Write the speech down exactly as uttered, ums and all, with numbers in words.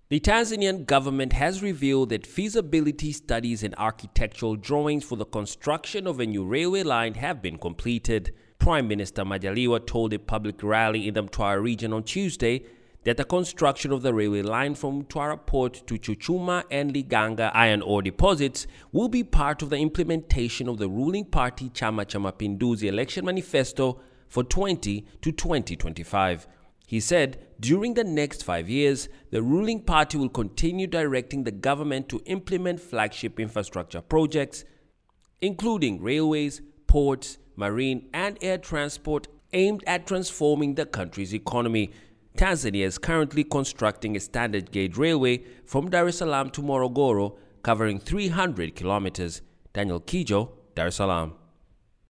The Tanzanian government has revealed that feasibility studies and architectural drawings for the construction of a new railway line have been completed. Prime Minister Majaliwa told a public rally in the Mtwara region on Tuesday that the construction of the railway line from Mtwara Port to Chuchuma and Liganga iron ore deposits will be part of the implementation of the ruling party Chama cha Mapinduzi election manifesto for twenty to twenty twenty-five. He said during the next five years, the ruling party will continue directing the government to implement flagship infrastructure projects, including railways, ports, marine and air transport aimed at transforming the country's economy. Tanzania is currently constructing a standard gauge railway from Dar es Salaam to Morogoro, covering three hundred kilometers. Daniel Kijo, Dar es Salaam.